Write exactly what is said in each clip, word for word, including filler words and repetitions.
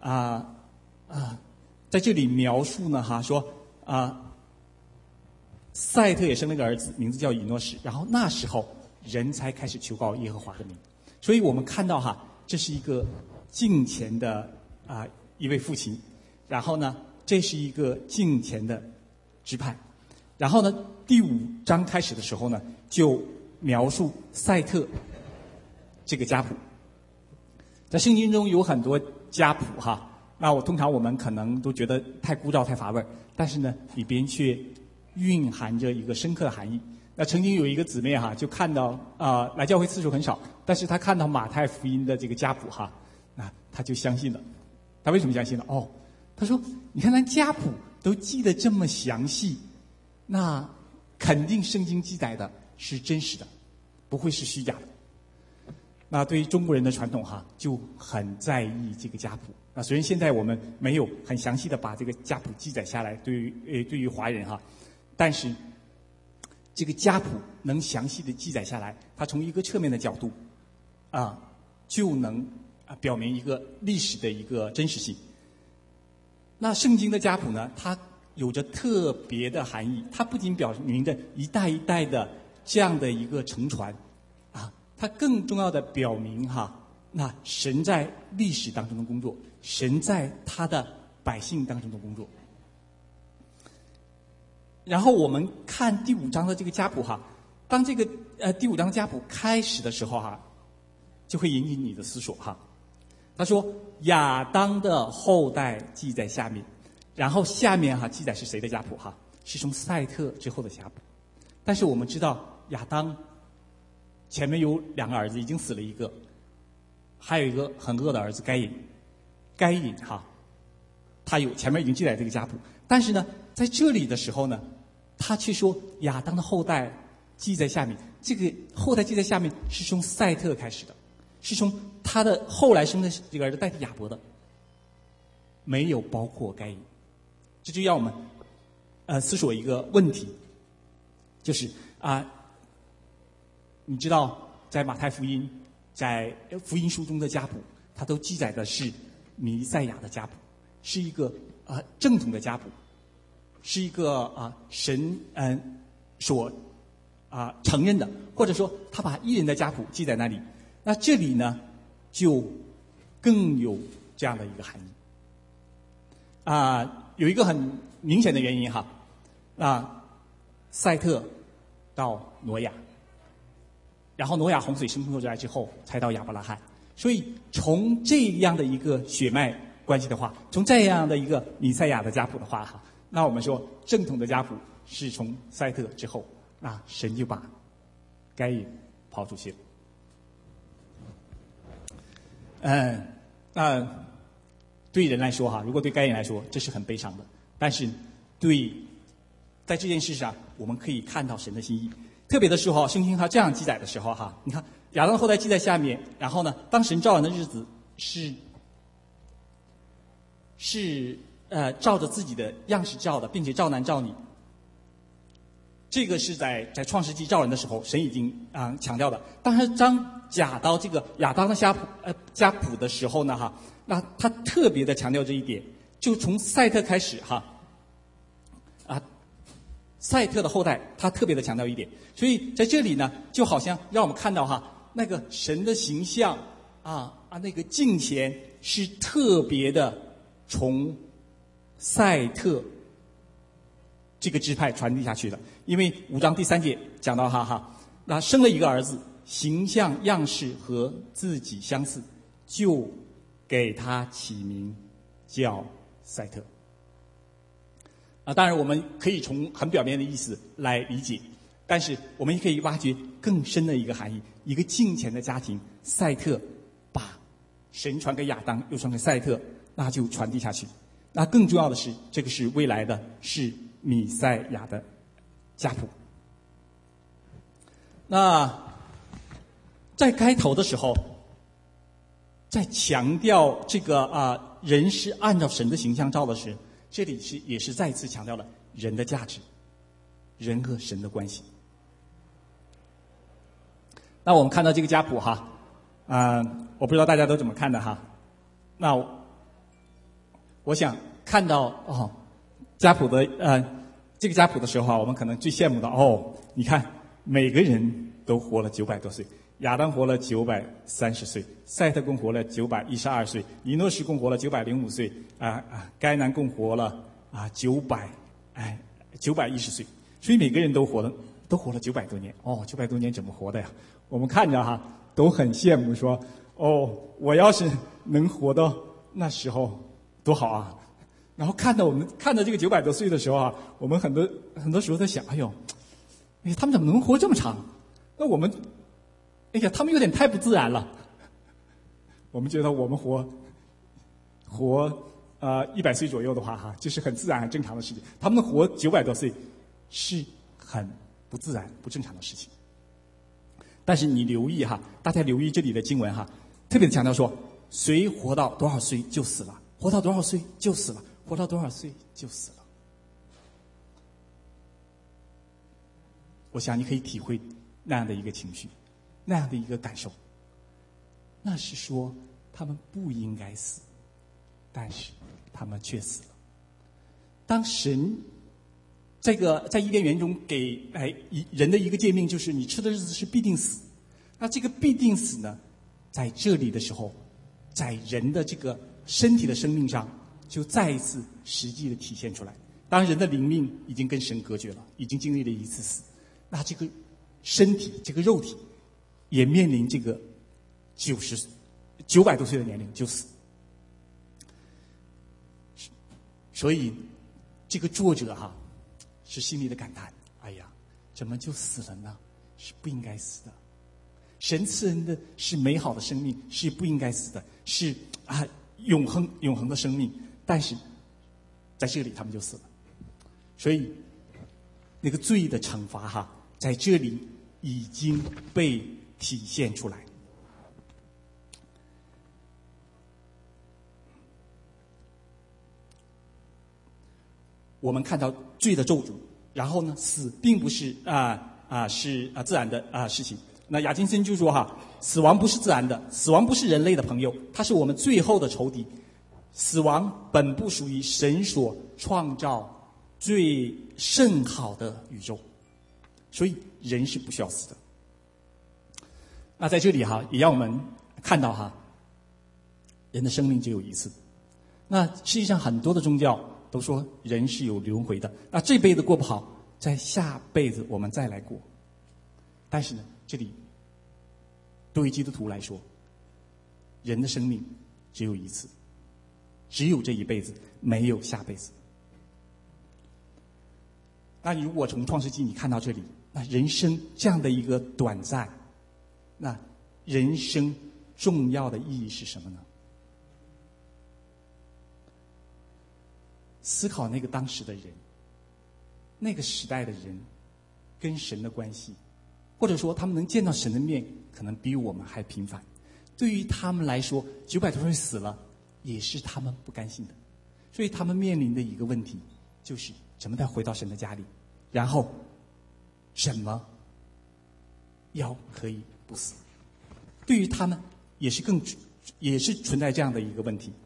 啊啊，在这里描述呢哈说啊，赛特也生了个儿子，名字叫以诺士。然后那时候人才开始求告耶和华的名。所以我们看到哈，这是一个敬虔的啊一位父亲。然后呢，这是一个敬虔的支派。然后呢，第五章开始的时候呢，就描述赛特这个家谱。在圣经中有很多家谱哈，那我通常我们可能都觉得太枯燥太乏味，但是呢，里边却蕴含着一个深刻的含义。那曾经有一个姊妹哈，就看到啊、呃、来教会次数很少，但是她看到马太福音的这个家谱哈，那她就相信了。她为什么相信呢？哦，她说你看咱家谱都记得这么详细，那肯定圣经记载的是真实的，不会是虚假的。那对于中国人的传统哈，就很在意这个家谱。那虽然现在我们没有很详细的把这个家谱记载下来，对于呃对于华人哈，但是这个家谱能详细的记载下来，它从一个侧面的角度啊，就能啊表明一个历史的一个真实性。那圣经的家谱呢，它有着特别的含义，它不仅表明着一代一代的这样的一个承传啊，它更重要的表明哈，那神在历史当中的工作，神在他的百姓当中的工作。然后我们看第五章的这个家谱哈，当这个呃第五章的家谱开始的时候哈，就会引起你的思索哈。他说亚当的后代记在下面，然后下面哈记载是谁的家谱哈？是从赛特之后的家谱。但是我们知道亚当前面有两个儿子，已经死了一个，还有一个很恶的儿子该隐。该隐哈，他有前面已经记载这个家谱，但是呢，在这里的时候呢，他却说亚当的后代记在下面。这个后代记在下面是从赛特开始的，是从他的后来生的这个儿子代替亚伯的，没有包括该隐。这就让我们呃思索一个问题，就是啊、呃，你知道在马太福音、在福音书中的家谱，它都记载的是弥赛亚的家谱，是一个啊、呃、正统的家谱，是一个啊、呃、神嗯、呃、所啊、呃、承认的，或者说他把异人的家谱记在那里。那这里呢，就更有这样的一个含义啊、呃，有一个很明显的原因哈，啊，赛特到挪亚，然后挪亚洪水生出来之后，才到亚伯拉罕。所以从这样的一个血脉关系的话，从这样的一个弥赛亚的家谱的话哈，那我们说正统的家谱是从赛特之后，那神就把该隐抛出去了。嗯，那对人来说哈，如果对该隐来说，这是很悲伤的。但是对在这件事上，我们可以看到神的心意。特别的时候，圣经它这样记载的时候哈，你看亚当的后代记在下面，然后呢，当神造人的日子是是呃照着自己的样式造的，并且照男照女。这个是在在创世纪造人的时候，神已经啊、呃、强调的。当他当讲到这个亚当的家谱呃家谱的时候呢哈，那他特别的强调这一点，就从赛特开始哈啊。赛特的后代，他特别的强调一点，所以在这里呢，就好像让我们看到哈，那个神的形象啊啊，那个敬虔是特别的从赛特这个支派传递下去的。因为五章第三节讲到哈哈，那生了一个儿子，形象样式和自己相似，就给他起名叫赛特。啊，当然我们可以从很表面的意思来理解，但是我们也可以挖掘更深的一个含义。一个敬虔的家庭，赛特把神传给亚当，又传给赛特，那就传递下去。那更重要的是，这个是未来的，是弥赛亚的家谱。那在开头的时候，在强调这个啊、呃、人是按照神的形象造的时，这里是也是再次强调了人的价值，人和神的关系。那我们看到这个家谱哈，啊、呃，我不知道大家都怎么看的哈。那我想看到哦家谱的呃这个家谱的时候啊，我们可能最羡慕的哦，你看每个人都活了九百多岁。亚当活了九百三十岁，赛特共活了九百一十二岁，以诺士共活了九百零五岁，啊啊，该南共活了啊九百，哎九百一十岁，所以每个人都活了都活了九百多年。哦，九百多年怎么活的呀？我们看着哈都很羡慕说，哦，我要是能活到那时候多好啊！然后看到我们看到这个九百多岁的时候啊，我们很多很多时候在想，哎呦，哎，他们怎么能活这么长？那我们。哎呀，他们有点太不自然了。我们觉得我们活活呃一百岁左右的话，哈，就是很自然、很正常的事情。他们活九百多岁，是很不自然、不正常的事情。但是你留意哈，大家留意这里的经文哈，特别强调说，谁活到多少岁就死了，活到多少岁就死了，活到多少岁就死了。我想你可以体会那样的一个情绪。那样的一个感受，那是说他们不应该死，但是他们却死了。当神这个在伊甸园中给哎人的一个诫命，就是你吃的日子是必定死。那这个必定死呢，在这里的时候，在人的这个身体的生命上，就再一次实际的体现出来。当人的灵命已经跟神隔绝了，已经经历了一次死，那这个身体，这个肉体。也面临这个九十九百多岁的年龄就死，所以这个作者哈是心里的感叹：哎呀，怎么就死了呢？是不应该死的。神赐人的是美好的生命，是不应该死的，是啊永恒永恒的生命。但是在这里他们就死了，所以那个罪的惩罚哈，在这里已经被体现出来。我们看到罪的咒诅，然后呢，死并不是啊啊是啊自然的啊事情。那亚金森就说哈，死亡不是自然的，死亡不是人类的朋友，它是我们最后的仇敌。死亡本不属于神所创造最甚好的宇宙，所以人是不需要死的。那在这里哈，也让我们看到哈，人的生命只有一次。那实际上很多的宗教都说人是有轮回的，那这辈子过不好，在下辈子我们再来过。但是呢，这里对于基督徒来说，人的生命只有一次，只有这一辈子，没有下辈子。那你如果从创世纪你看到这里，那人生这样的一个短暂，那人生重要的意义是什么呢？思考那个当时的人，那个时代的人跟神的关系，或者说他们能见到神的面，可能比我们还频繁。对于他们来说，九百多岁死了，也是他们不甘心的。所以他们面临的一个问题，就是怎么再回到神的家里，然后怎么要可以不死。对于他们也是更也是存在这样的一个问题。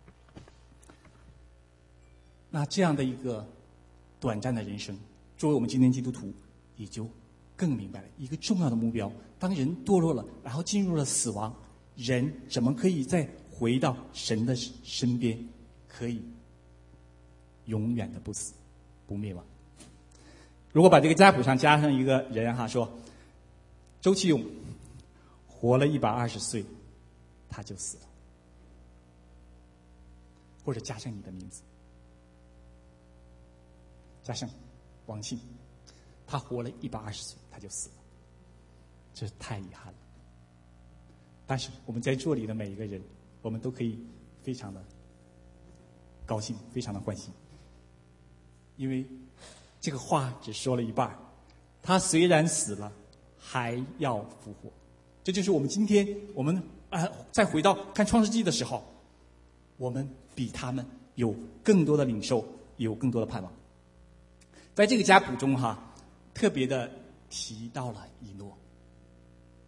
那这样的一个短暂的人生，作为我们今天基督徒，也就更明白了一个重要的目标：当人堕落了，然后进入了死亡，人怎么可以再回到神的身边，可以永远的不死不灭亡？如果把这个家谱上加上一个人哈，说周其勇活了一百二十岁，他就死了，或者加上你的名字，加上王信，他活了一百二十岁，他就死了，这太遗憾了。但是我们在这里的每一个人，我们都可以非常的高兴，非常的欢喜，因为这个话只说了一半，他虽然死了，还要复活。这就是我们今天我们啊、呃，再回到看创世纪的时候，我们比他们有更多的领受，有更多的盼望。在这个家谱中哈，特别的提到了以诺。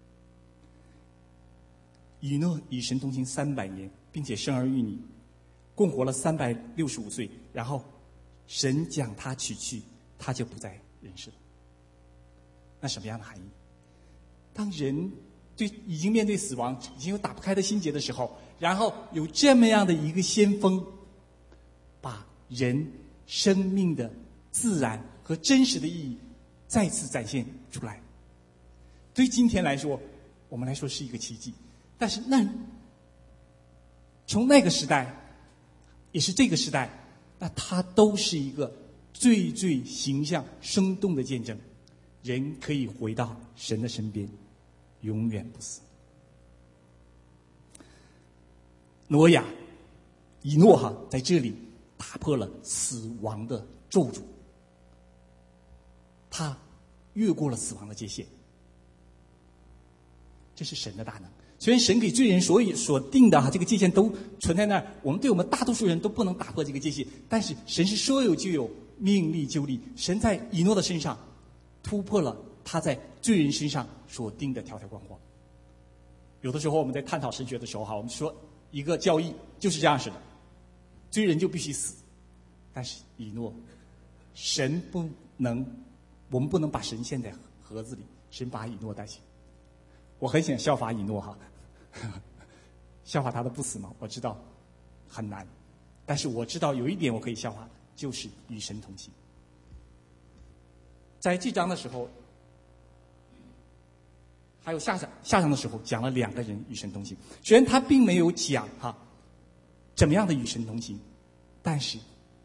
以诺与神同行三百年，并且生儿育女， 共活了三百六十五岁，然后神将他取去，他就不在人世了。那什么样的含义？当人对已经面对死亡，已经有打不开的心结的时候，然后有这么样的一个先锋，把人生命的自然和真实的意义再次展现出来。对今天来说，我们来说是一个奇迹，但是那从那个时代，也是这个时代，那它都是一个最最形象生动的见证，人可以回到神的身边，永远不死。挪亚、以诺哈在这里打破了死亡的咒诅，他越过了死亡的界限。这是神的大能。虽然神给罪人所以所定的哈这个界限都存在那儿，我们对我们大多数人都不能打破这个界限，但是神是说有就有，命立就立。神在以诺的身上突破了他在罪人身上所定的条条框框。有的时候我们在探讨神学的时候哈，我们说一个教义就是这样式的，罪人就必须死。但是以诺，神不能，我们不能把神献在盒子里，神把以诺带去。我很想效法以诺哈，效法他的不死嘛，我知道很难，但是我知道有一点我可以效法，就是与神同行。在这章的时候，还有下章下章的时候，讲了两个人与神同行。虽然他并没有讲哈怎么样的与神同行，但是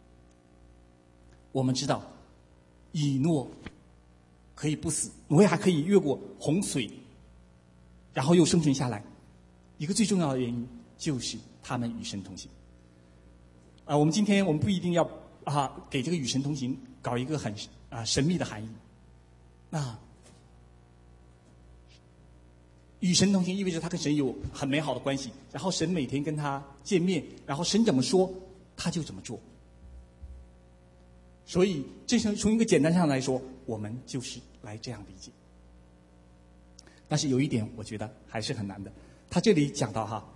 我们知道以诺可以不死，挪亚可以越过洪水，然后又生存下来。一个最重要的原因就是他们与神同行。啊，我们今天我们不一定要啊给这个与神同行搞一个很啊神秘的含义。那与神同行意味着他跟神有很美好的关系，然后神每天跟他见面，然后神怎么说他就怎么做。所以这是从一个简单上来说，我们就是来这样理解。但是有一点我觉得还是很难的，他这里讲到哈，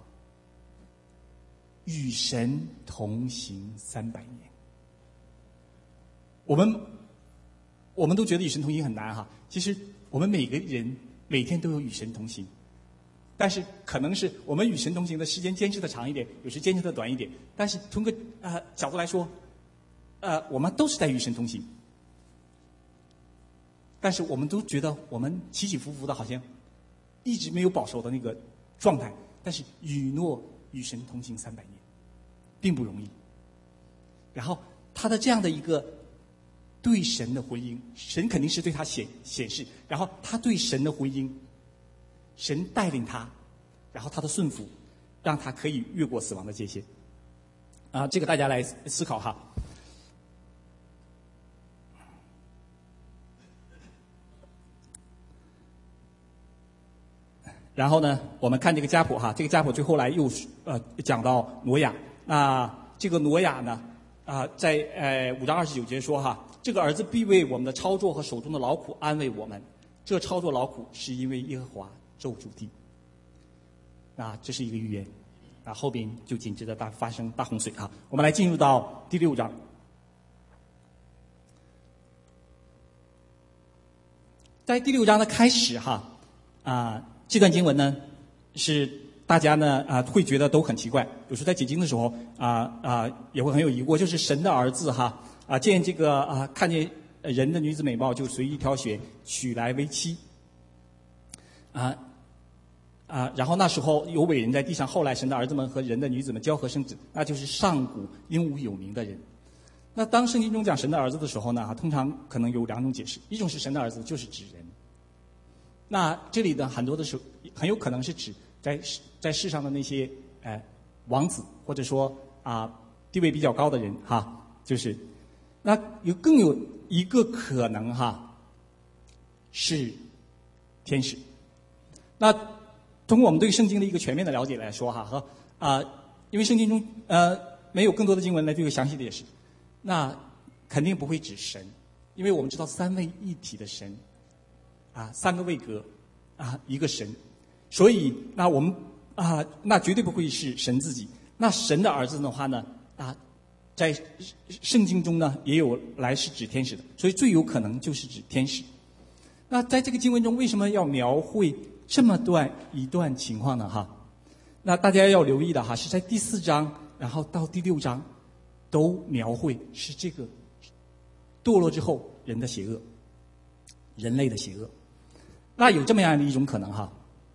与神同行三百年。我们我们都觉得与神同行很难哈，其实我们每个人每天都有与神同行，但是可能是我们与神同行的时间坚持的长一点，有时坚持的短一点，但是从个呃角度来说，呃我们都是在与神同行，但是我们都觉得我们起起伏伏的，好像一直没有保守的那个状态。但是以诺与神同行三百年，并不容易。然后他的这样的一个对神的回应，神肯定是对他显显示，然后他对神的回应，神带领他，然后他的顺服，让他可以越过死亡的界限。啊，这个大家来思考哈。然后呢，我们看这个家谱哈，这个家谱最后来又呃讲到挪亚。那这个挪亚呢，啊、在呃五章二十九节说哈，这个儿子必为我们的操作和手中的劳苦安慰我们，这操作劳苦是因为耶和华咒诅地。啊，这是一个预言，啊后边就紧接着大发生大洪水哈。我们来进入到第六章。在第六章的开始哈，啊。这段经文呢，是大家呢啊会觉得都很奇怪，有时候在解经的时候啊啊也会很有疑惑，就是神的儿子哈啊见这个啊看见人的女子美貌就随意挑选娶来为妻，啊啊然后那时候有伟人在地上，后来神的儿子们和人的女子们交合生子，那就是上古英武有名的人。那当圣经中讲神的儿子的时候呢，通常可能有两种解释，一种是神的儿子就是指人。那这里的很多的时候，很有可能是指在在世上的那些呃王子，或者说啊、地位比较高的人哈，就是那有更有一个可能哈是天使。那通过我们对圣经的一个全面的了解来说哈，和啊、因为圣经中呃没有更多的经文来做详细的解释，那肯定不会指神，因为我们知道三位一体的神。啊，三个位格，啊，一个神，所以那我们啊，那绝对不会是神自己。那神的儿子的话呢， 啊，在圣经中呢也有来是指天使的，所以最有可能就是指天使。那在这个经文中，为什么要描绘这么段一段情况呢？哈，那大家要留意的哈，是在第四章，然后到第六章，都描绘是这个堕落之后人的邪恶，人类的邪恶。那有这么样的一种可能哈，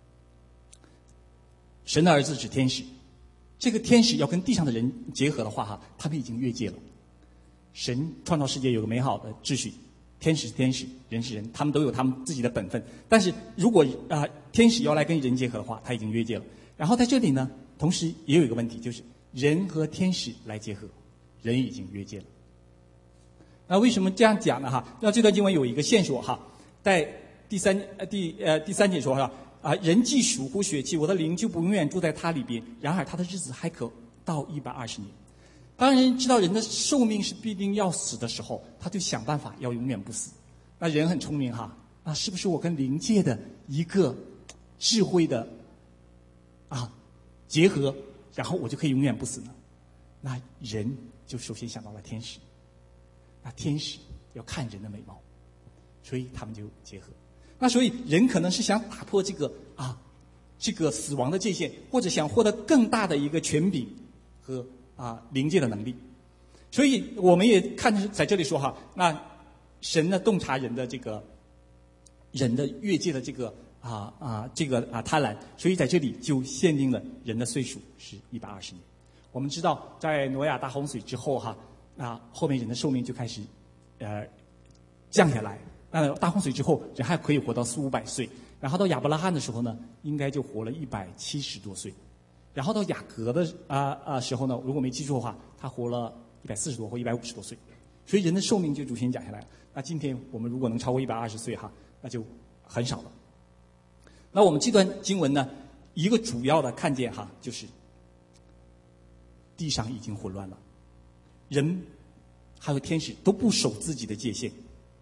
神的儿子指天使，这个天使要跟地上的人结合的话哈，他们已经越界了。神创造世界有个美好的秩序，天使是天使，人是人，他们都有他们自己的本分。但是如果啊、呃、天使要来跟人结合的话，他已经越界了。然后在这里呢，同时也有一个问题，就是人和天使来结合，人已经越界了。那为什么这样讲呢？哈，那这段经文有一个线索哈，在第三呃第呃第三节说哈啊，人既属乎血气，我的灵就不永远住在他里边。然而他的日子还可到一百二十年。当人知道人的寿命是必定要死的时候，他就想办法要永远不死。那人很聪明哈，那是不是我跟灵界的一个智慧的啊结合，然后我就可以永远不死呢？那人就首先想到了天使。那天使要看人的美貌，所以他们就结合。那所以人可能是想打破这个啊这个死亡的界限，或者想获得更大的一个权柄和啊灵界的能力。所以我们也看在这里说哈，那神呢洞察人的这个人的越界的这个啊啊这个啊贪婪，所以在这里就限定了人的岁数是一百二十年。我们知道在挪亚大洪水之后哈，那后面人的寿命就开始呃降下来。那大洪水之后，人还可以活到四五百岁。然后到亚伯拉罕的时候呢，应该就活了一百七十多岁。然后到雅各的啊啊时候呢，如果没记错的话，他活了一百四十多或一百五十多岁。所以人的寿命就逐渐降下来了。那今天我们如果能超过一百二十岁哈，那就很少了。那我们这段经文呢，一个主要的看见哈，就是地上已经混乱了，人还有天使都不守自己的界限。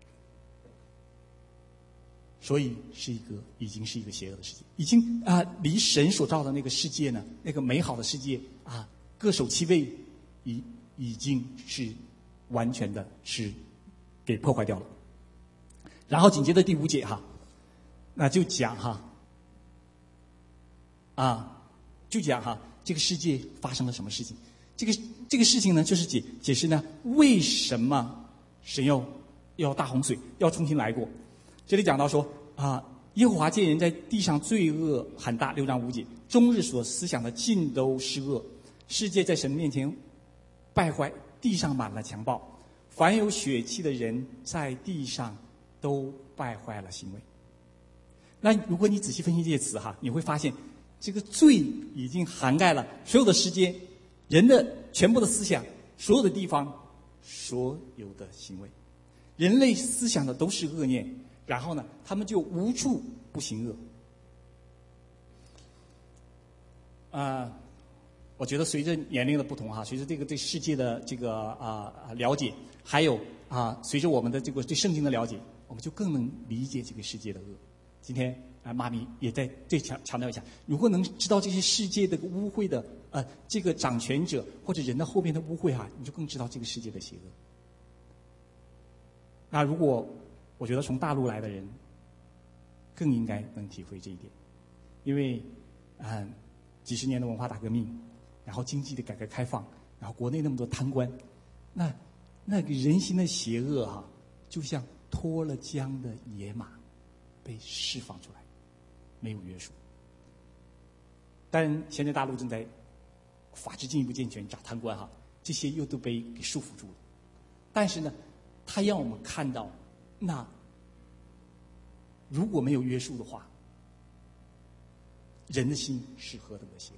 所以是一个已经是一个邪恶的世界，已经啊离神所造的那个世界呢，那个美好的世界啊各守其位，已已经是完全的是给破坏掉了。然后紧接着第五节哈，那就讲哈啊就讲哈这个世界发生了什么事情。这个这个事情呢，就是解解释呢为什么神要要大洪水，要重新来过。这里讲到说啊，耶和华见人在地上罪恶很大，六章五节，终日所思想的尽都是恶，世界在神面前败坏，地上满了强暴，凡有血气的人在地上都败坏了行为。那如果你仔细分析这些词哈，你会发现这个罪已经涵盖了所有的时间，人的全部的思想，所有的地方，所有的行为。人类思想的都是恶念，然后呢，他们就无处不行恶。啊、呃，我觉得随着年龄的不同哈，随着这个对世界的这个啊、呃、了解，还有啊、呃，随着我们的这个对圣经的了解，我们就更能理解这个世界的恶。今天啊、呃，妈咪也在再强强调一下，如果能知道这些世界的污秽的呃这个掌权者或者人的后边的污秽哈，你就更知道这个世界的邪恶。那如果我觉得从大陆来的人更应该能体会这一点，因为嗯几十年的文化大革命，然后经济的改革开放，然后国内那么多贪官，那那个人心的邪恶哈、啊，就像脱了缰的野马被释放出来，没有约束。但现在大陆正在法治进一步健全，找贪官哈、啊，这些又都被给束缚住了。但是呢，他让我们看到，那如果没有约束的话，人的心是何等的邪恶。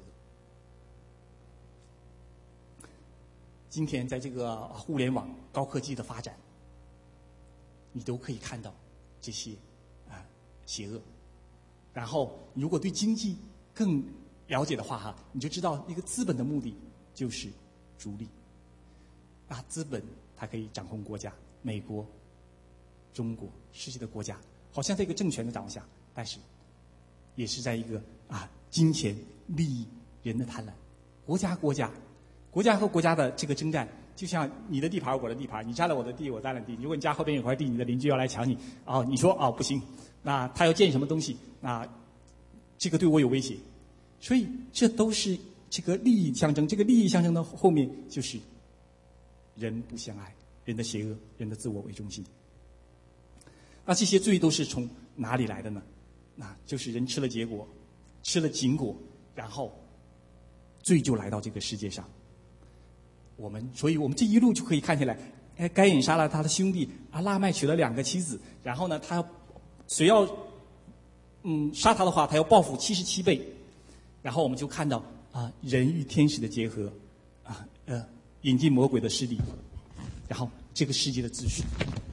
今天在这个互联网高科技的发展，你都可以看到这些啊邪恶。然后如果对经济更了解的话哈，你就知道那个资本的目的就是逐利。啊，资本它可以掌控国家，美国、中国、世界的国家，好像在一个政权的掌握下，但是也是在一个啊金钱利益、人的贪婪，国家国家国家和国家的这个征战，就像你的地盘我的地盘，你占了我的地，我占了地。如果你家后边有块地，你的邻居要来抢你，哦，你说哦不行，那他要建什么东西，那这个对我有威胁，所以这都是这个利益相争。这个利益相争的后面就是人不相爱，人的邪恶，人的自我为中心。那这些罪都是从哪里来的呢？那就是人吃了结果，吃了禁果，然后罪就来到这个世界上。我们，所以我们这一路就可以看起来，哎，该隐杀了他的兄弟，啊，拉麦娶了两个妻子，然后呢，他谁要嗯杀他的话，他要报复七十七倍。然后我们就看到啊，人与天使的结合，啊呃，引进魔鬼的势力，然后这个世界的秩序，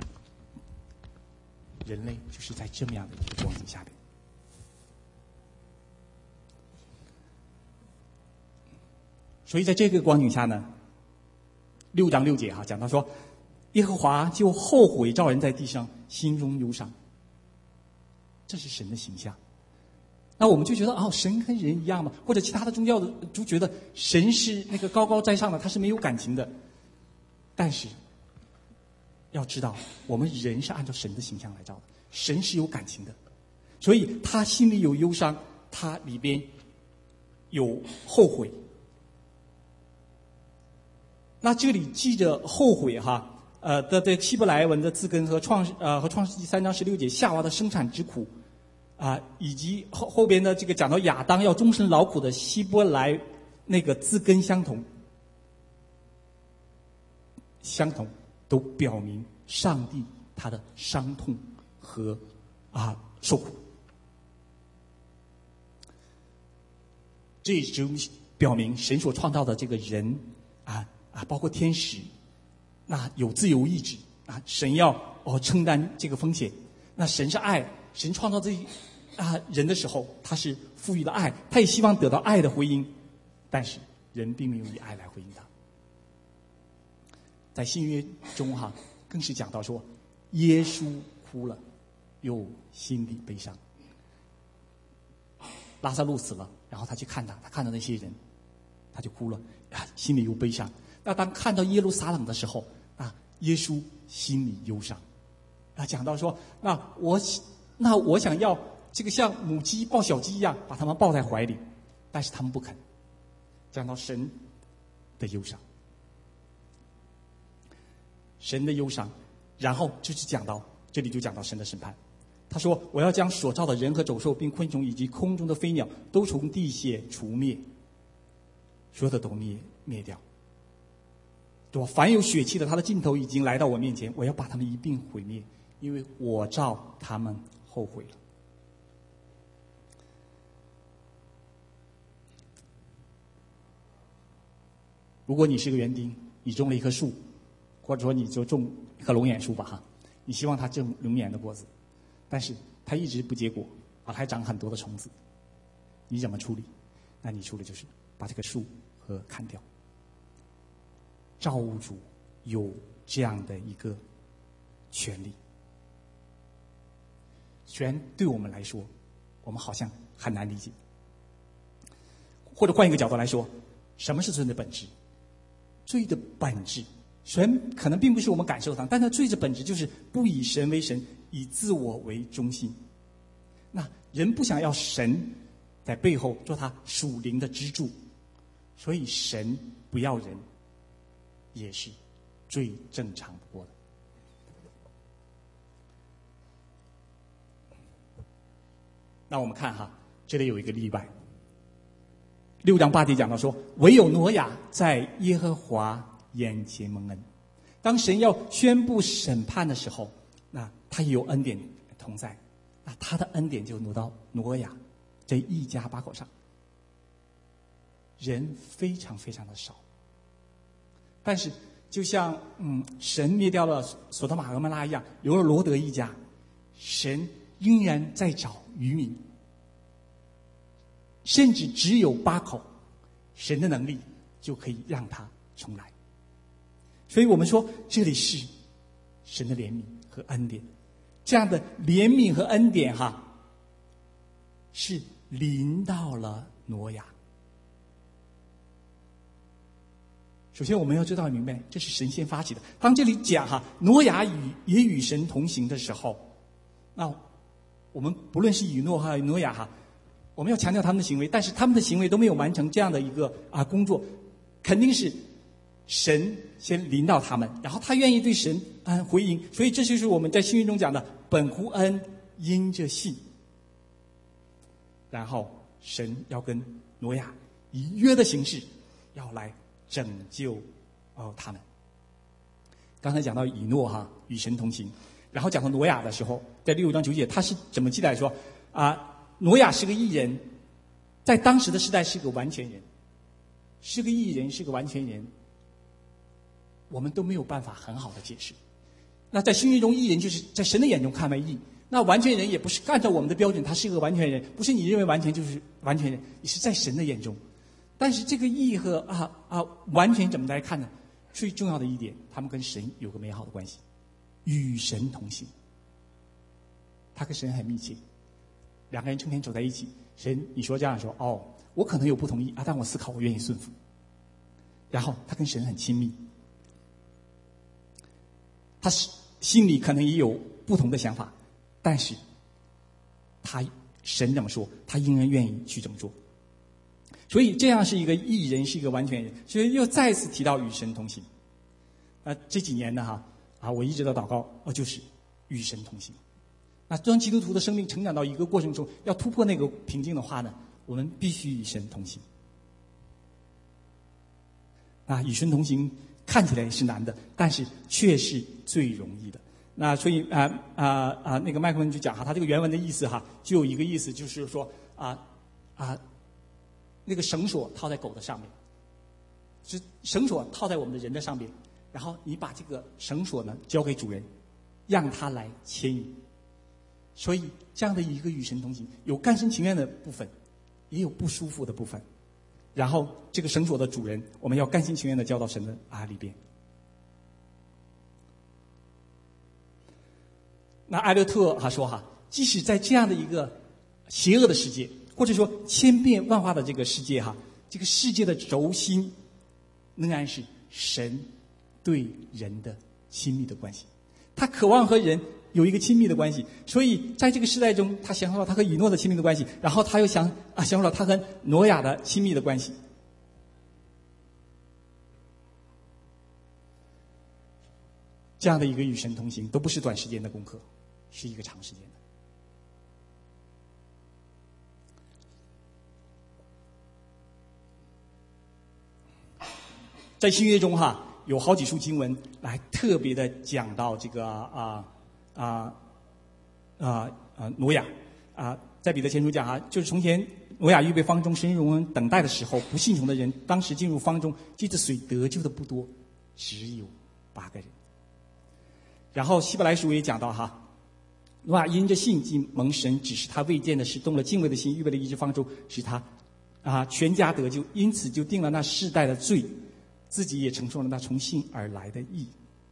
人类就是在这么样的一个光景下面。所以在这个光景下呢，六章六节哈讲到说，耶和华就后悔造人在地上，心中忧伤。这是神的形象。那我们就觉得哦，神跟人一样嘛，或者其他的宗教的就觉得神是那个高高在上的，他是没有感情的。但是要知道，我们人是按照神的形象来造的，神是有感情的，所以他心里有忧伤，他里边有后悔。那这里记着后悔哈，呃的的希伯来文的字根和创呃和创世纪三章十六节夏娃的生产之苦，啊、呃，以及后后边的这个讲到亚当要终身劳苦的希伯来那个字根相同，相同都表明上帝他的伤痛和啊受苦。这也就表明神所创造的这个人啊。啊，包括天使，那有自由意志啊，神要哦承担这个风险。那神是爱，神创造这啊人的时候，他是赋予了爱，他也希望得到爱的回应，但是人并没有以爱来回应他。在新约中哈，更是讲到说，耶稣哭了，又心里悲伤。拉撒路死了，然后他去看他，他看到那些人，他就哭了，啊，心里又悲伤。那当看到耶路撒冷的时候，啊，耶稣心里忧伤，啊，讲到说，那我那我想要这个像母鸡抱小鸡一样，把他们抱在怀里，但是他们不肯。讲到神的忧伤，神的忧伤，然后就是讲到这里就讲到神的审判。他说：“我要将所造的人和走兽，并昆虫以及空中的飞鸟，都从地界除灭，所有的都灭灭掉。对吧？凡有血气的，他的尽头已经来到我面前，我要把他们一并毁灭，因为我照他们后悔了。”如果你是个园丁，你种了一棵树，或者说你就种一棵龙眼树吧哈，你希望它种龙眼的果子，但是它一直不结果，啊，还长很多的虫子，你怎么处理？那你处理就是把这个树和砍掉。造物主有这样的一个权利，虽然对我们来说，我们好像很难理解。或者换一个角度来说，什么是罪的本质？罪的本质，虽然可能并不是我们感受上，但是罪的本质就是不以神为神，以自我为中心。那人不想要神在背后做他属灵的支柱，所以神不要人，也是最正常不过的。那我们看哈，这里有一个例外。六章八节讲到说，唯有挪亚在耶和华眼前蒙恩。当神要宣布审判的时候，那他也有恩典同在，那他的恩典就挪到挪亚这一家八口上。人非常非常的少，但是就像嗯，神灭掉了索多玛和蛾摩拉一样，留了罗德一家，神仍然在找渔民，甚至只有八口，神的能力就可以让他重来。所以我们说，这里是神的怜悯和恩典，这样的怜悯和恩典哈，是临到了挪亚。 首先我们要知道明白，这是神先发起的。当这里讲哈，挪亚与也与神同行的时候，那我们不论是以诺还有挪亚哈，我们要强调他们的行为，但是他们的行为都没有完成这样的一个啊工作，肯定是神先临到他们，然后他愿意对神啊回应，所以这就是我们在新约中讲的本乎恩，因着信。然后神要跟挪亚以约的形式要来拯救哦他们。刚才讲到以诺哈与神同行，然后讲到挪亚的时候，在六章九节他是怎么记载说啊，挪亚是个义人，在当时的时代是个完全人，是个义人，是个完全人，我们都没有办法很好的解释。那在新约中，义人就是在神的眼中看为义，那完全人也不是按照我们的标准，他是个完全人，不是你认为完全就是完全人，也是在神的眼中。但是这个义和啊啊完全怎么来看呢？最重要的一点，他们跟神有个美好的关系，与神同行。他跟神很密切，两个人成天走在一起。神，你说这样说，哦，我可能有不同意啊，但我思考，我愿意顺服。然后他跟神很亲密，他心里可能也有不同的想法，但是他神怎么说，他仍然愿意去这么做。所以这样是一个义人，是一个完全人，所以又再次提到与神同行。啊，这几年呢哈啊，我一直在祷告，哦，就是与神同行。那当基督徒的生命成长到一个过程中，要突破那个瓶颈的话呢，我们必须与神同行。啊，与神同行看起来是难的，但是却是最容易的。那所以啊啊啊，那个麦克文就讲哈，他这个原文的意思哈，就有一个意思，就是说啊啊。那个绳索套在狗的上面，是绳索套在我们的人的上面，然后你把这个绳索呢交给主人，让他来牵引。所以这样的一个与神同行，有甘心情愿的部分，也有不舒服的部分。然后这个绳索的主人，我们要甘心情愿的交到神的啊里边。那艾略特他说哈，即使在这样的一个邪恶的世界，或者说千变万化的这个世界哈，这个世界的轴心仍然是神对人的亲密的关系。他渴望和人有一个亲密的关系，所以在这个时代中，他享受到他和以诺的亲密的关系，然后他又想啊享受到他和挪亚的亲密的关系。这样的一个与神同行，都不是短时间的功课，是一个长时间的。在新约中哈，有好几处经文来特别的讲到这个啊啊啊啊挪亚啊，在彼得前书讲哈，就是从前挪亚预备方舟，神容人等待的时候，不信从的人当时进入方舟，借着水得救的不多，只有八个人。然后希伯来书也讲到哈，挪亚因着信进蒙神指示他未见的事，动了敬畏的心，预备了一只方舟，使他啊全家得救，因此就定了那世代的罪。自己也承受了那从信而来的义。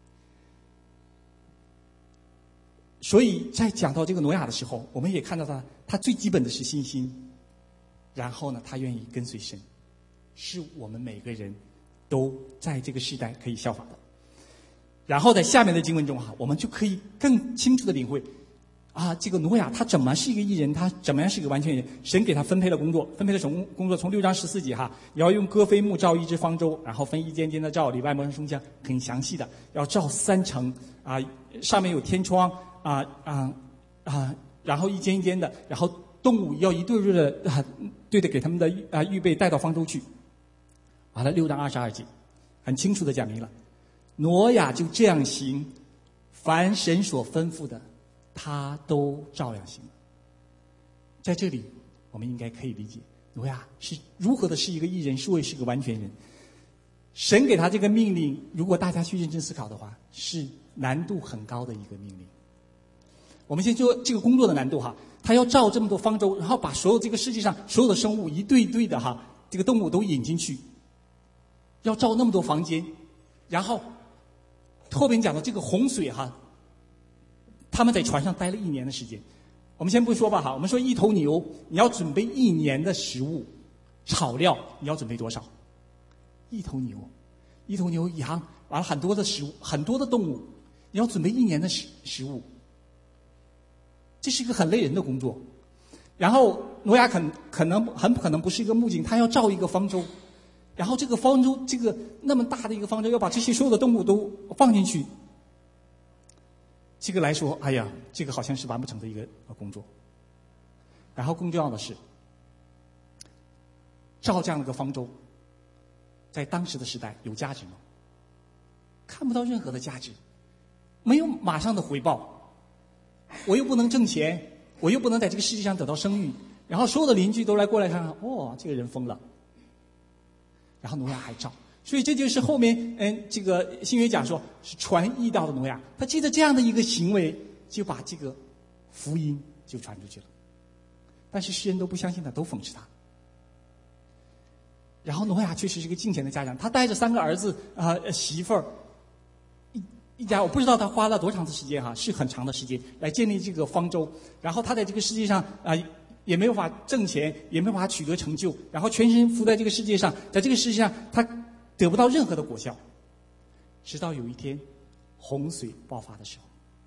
所以在讲到这个挪亚的时候，我们也看到他，他最基本的是信心，然后呢，他愿意跟随神，是我们每个人都在这个时代可以效法的。然后在下面的经文中哈，我们就可以更清楚的领会啊，这个挪亚他怎么是一个义人，他怎么样是一个完全人？神给他分配了工作，分配了什么工作？从六章十四节哈，也要用歌飞木造一只方舟，然后分一间间的造，里外蒙上松香，很详细的，要造三层啊，上面有天窗啊啊啊，然后一间一间的，然后动物要一对对的啊，对的给他们的啊预备带到方舟去。完了，六章二十二节，很清楚的讲明了，挪亚就这样行，凡神所吩咐的。他都照样行了。在这里，我们应该可以理解挪亚是如何的是一个义人，是为是个完全人。神给他这个命令，如果大家去认真思考的话，是难度很高的一个命令。我们先说这个工作的难度哈，他要造这么多方舟，然后把所有这个世界上所有的生物一对一对的哈，这个动物都引进去，要造那么多房间，然后后面讲的这个洪水哈。他们在船上待了一年的时间，我们先不说吧哈，我们说一头牛，你要准备一年的食物，草料你要准备多少？一头牛， 一头牛、羊，完了很多的食物，很多的动物，你要准备一年的食食物，这是一个很累人的工作。然后挪亚可可能很可能不是一个木匠，他要造一个方舟，然后这个方舟这个那么大的一个方舟，要把这些所有的动物都放进去，这个来说，哎呀，这个好像是完不成的一个工作。然后更重要的是，造这样的一个方舟，在当时的时代有价值吗？看不到任何的价值，没有马上的回报，我又不能挣钱，我又不能在这个世界上得到声誉，然后所有的邻居都来过来看看，哦，这个人疯了。然后挪亚还造，所以这就是后面嗯，这个新约讲说是传义道的挪亚，他记得这样的一个行为，就把这个福音就传出去了。但是世人都不相信他，都讽刺他。然后挪亚确实是个敬虔的家长，他带着三个儿子啊、呃、媳妇儿，一一家，我不知道他花了多长的时间哈，是很长的时间来建立这个方舟。然后他在这个世界上啊、呃、也没有法挣钱，也没有法取得成就，然后全身伏在这个世界上，在这个世界上他得不到任何的果效，直到有一天洪水爆发的时候，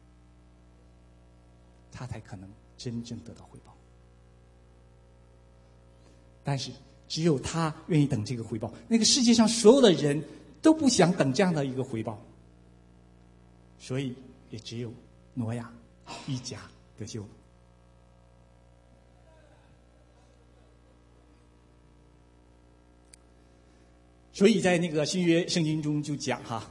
他才可能真正得到回报。但是只有他愿意等这个回报，那个世界上所有的人都不想等这样的一个回报，所以也只有挪亚一家得救了。所以在那个新约圣经中就讲哈，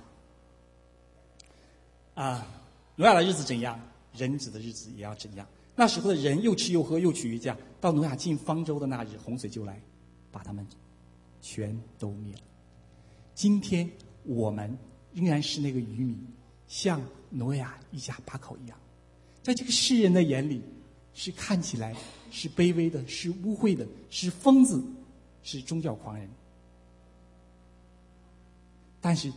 啊，挪亚的日子怎样，人子的日子也要怎样。那时候的人又吃又喝又娶又嫁，到挪亚进方舟的那日，洪水就来，把他们全都灭了。今天我们仍然是那个渔民，像挪亚一家八口一样，在这个世人的眼里，是看起来是卑微的，是污秽的，是疯子，是宗教狂人。但是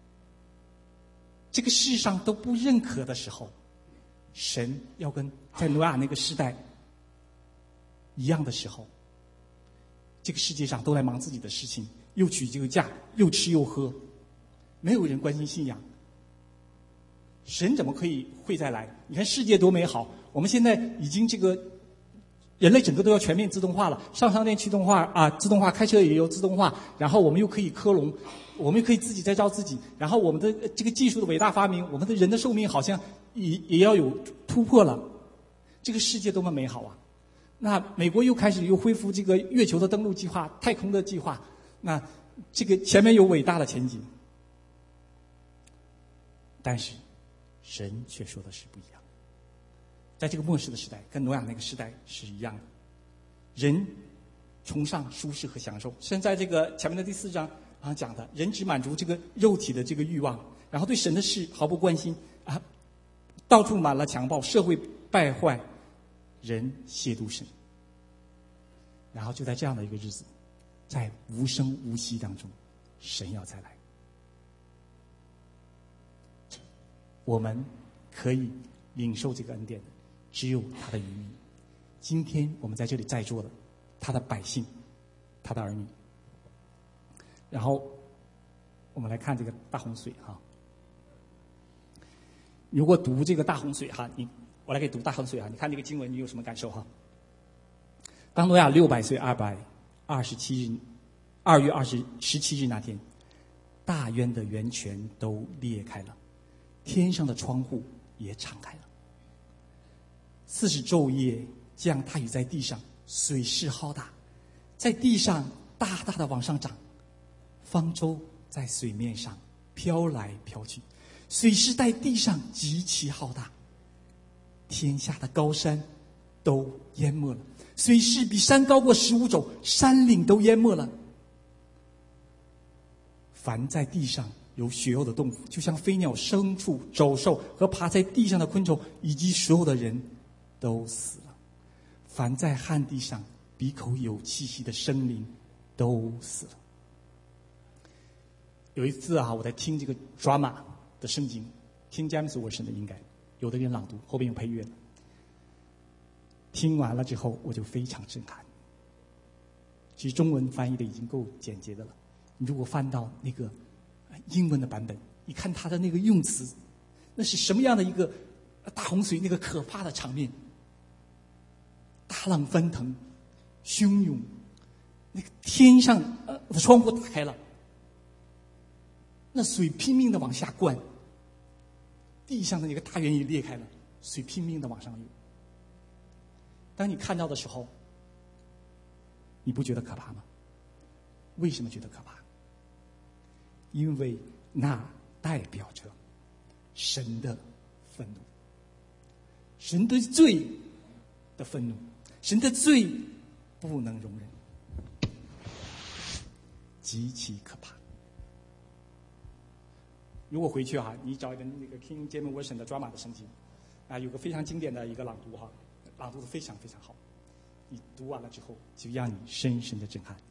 这个世上都不认可的时候，神要跟在挪亚那个时代一样的时候，这个世界上都来忙自己的事情，又娶又嫁，又吃又喝，没有人关心信仰，神怎么可以会再来？你看世界多美好，我们现在已经这个人类整个都要全面自动化了，上商店去自动化啊，自动化，开车也有自动化，然后我们又可以克隆，我们又可以自己再造自己，然后我们的这个技术的伟大发明，我们的人的寿命好像也也要有突破了，这个世界多么美好啊！那美国又开始又恢复这个月球的登陆计划、太空的计划，那这个前面有伟大的前景，但是神却说的是不一样。在这个末世的时代，跟挪亚那个时代是一样的，人崇尚舒适和享受。现在这个前面的第四章啊讲的，人只满足这个肉体的这个欲望，然后对神的事毫不关心啊，到处满了强暴，社会败坏，人亵渎神。然后就在这样的一个日子，在无声无息当中，神要再来，我们可以领受这个恩典的只有他的渔民。今天我们在这里在座的，他的百姓，他的儿女。然后我们来看这个大洪水哈。如果读这个大洪水哈，你我来给读大洪水哈，你看这个经文你有什么感受哈？当挪亚六百岁二百二十七日，二月二十十七日那天，大渊的源泉都裂开了，天上的窗户也敞开了。四十昼夜降大雨在地上，水势浩大，在地上大大的往上涨，方舟在水面上飘来飘去，水势在地上极其浩大，天下的高山都淹没了，水势比山高过十五肘，山岭都淹没了。凡在地上有血肉的动物，就像飞鸟、牲畜、走兽和爬在地上的昆虫，以及所有的人都死了。凡在旱地上鼻口有气息的生灵都死了。有一次啊，我在听这个 drama 的圣经，听 James Version 的应该有的人朗读，后边有配乐的。听完了之后，我就非常震撼。其实中文翻译的已经够简洁的了，你如果翻到那个英文的版本，你看他的那个用词，那是什么样的一个大洪水，那个可怕的场面，大浪翻腾，汹涌，那个天上呃的窗户打开了，那水拼命的往下灌，地上的那个大原野裂开了，水拼命的往上涌。当你看到的时候，你不觉得可怕吗？为什么觉得可怕？因为那代表着神的愤怒，神对罪的愤怒，神的罪不能容忍，极其可怕。如果回去哈、啊，你找一本那个 King James Version 的抓马的圣经啊，有个非常经典的一个朗读哈、啊，朗读的非常非常好。你读完了之后，就让你深深的震撼。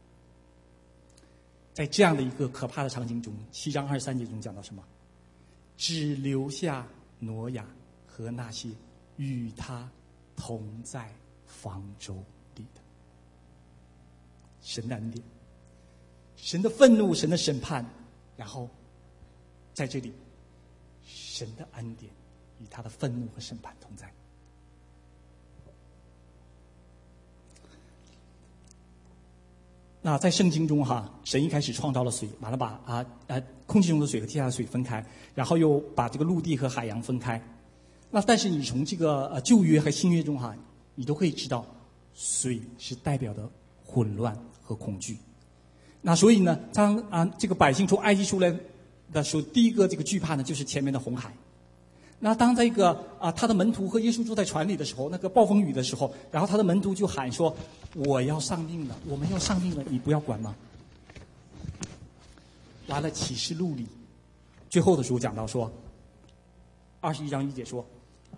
在这样的一个可怕的场景中，七章二十三节中讲到什么？只留下挪亚和那些与他同在方舟里的。神的恩典，神的愤怒，神的审判，然后在这里，神的恩典与他的愤怒和审判同在。那在圣经中哈，神一开始创造了水，完了把啊呃空气中的水和地下的水分开，然后又把这个陆地和海洋分开。那但是你从这个呃旧约和新约中哈，你都可以知道，水是代表的混乱和恐惧。那所以呢，当啊这个百姓从埃及出来的时候，第一个这个惧怕呢，就是前面的红海。那当这个啊他的门徒和耶稣坐在船里的时候，那个暴风雨的时候，然后他的门徒就喊说：“我要丧命了，我们要丧命了，你不要管吗？”完了，启示录里最后的时候讲到说，二十一章一节说：“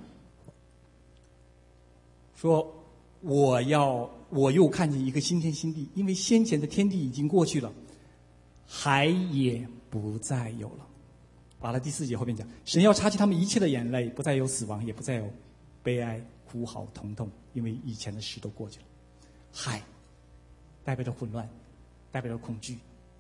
说我要我又看见一个新天新地，因为先前的天地已经过去了，海也不再有了。”完了，第四节后面讲，神要擦去他们一切的眼泪，不再有死亡，也不再有悲哀、哭嚎、疼痛，因为以前的事都过去了。海代表着混乱，代表着恐惧。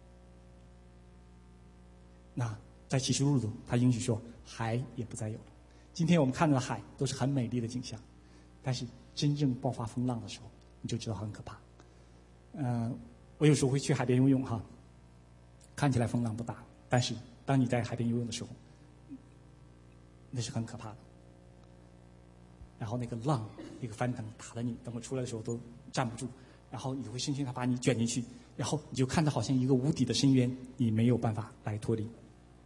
那在启示录中，他应许说，海也不再有了。今天我们看到的海都是很美丽的景象，但是真正爆发风浪的时候，你就知道很可怕。嗯、呃，我有时候会去海边游泳哈，看起来风浪不大，但是当你在海边游泳的时候，那是很可怕的。然后那个浪，那个翻腾打得你，等我出来的时候都站不住，然后你会深深它把你卷进去，然后你就看到好像一个无底的深渊，你没有办法来脱离。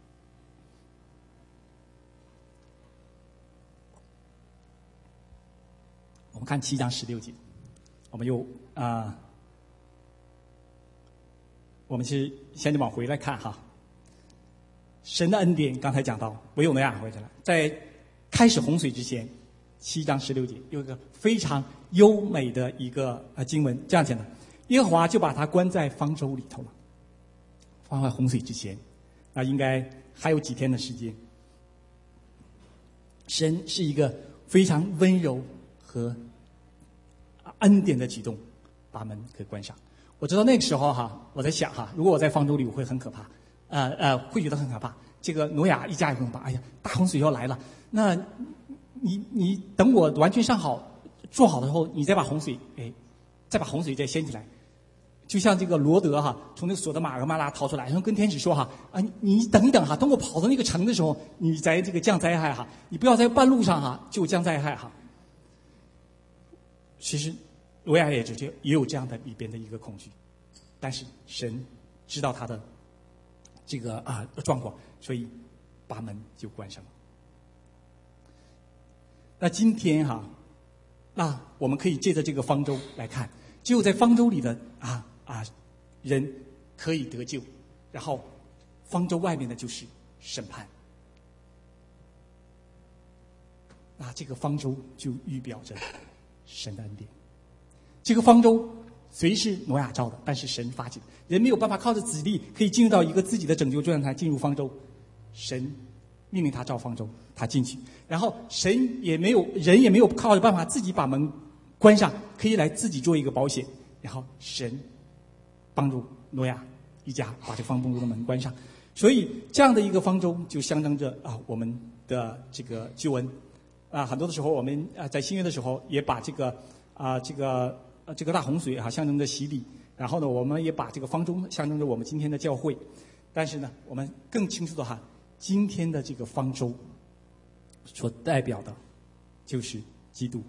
我们看七章十六节，我们又啊、呃，我们是先得往回来看哈。神的恩典刚才讲到，唯有挪亚回去了。在开始洪水之前，七章十六节有一个非常优美的一个呃经文，这样讲的：耶和华就把他关在方舟里头了。放在洪水之前，那应该还有几天的时间。神是一个非常温柔和恩典的举动，把门给关上。我知道那个时候哈，我在想哈，如果我在方舟里，我会很可怕。呃呃，会觉得很可怕。这个挪亚一家也很可怕。哎呀，大洪水要来了，那你你等我完全上好、做好的时候，你再把洪水，哎，再把洪水再掀起来，就像这个罗德哈，从那个索德玛俄玛拉逃出来，然后跟天使说哈，啊，你你等一等哈，等我跑到那个城的时候，你再这个降灾害哈，你不要在半路上哈就降灾害哈。其实挪亚也直接也有这样的里边的一个恐惧，但是神知道他的这个啊状况，所以把门就关上了。那今天哈、啊，那我们可以借着这个方舟来看，只有在方舟里的啊啊人可以得救，然后方舟外面的就是审判。那这个方舟就预表着神的恩典。这个方舟虽是挪亚造的，但是神发起的，人没有办法靠着自力可以进入到一个自己的拯救状态，进入方舟。神命令他造方舟，他进去，然后神也没有人也没有靠着办法自己把门关上，可以来自己做一个保险。然后神帮助挪亚一家把这方舟的门关上。 所以这样的一个方舟就象征着啊我们的这个救恩啊。很多的时候我们啊在新约的时候也把这个啊这个啊这个大洪水啊象征着洗礼，然后呢我们也把这个方舟象征着我们今天的教会。但是呢我们更清楚的哈，今天的这个方舟所代表的就是基督，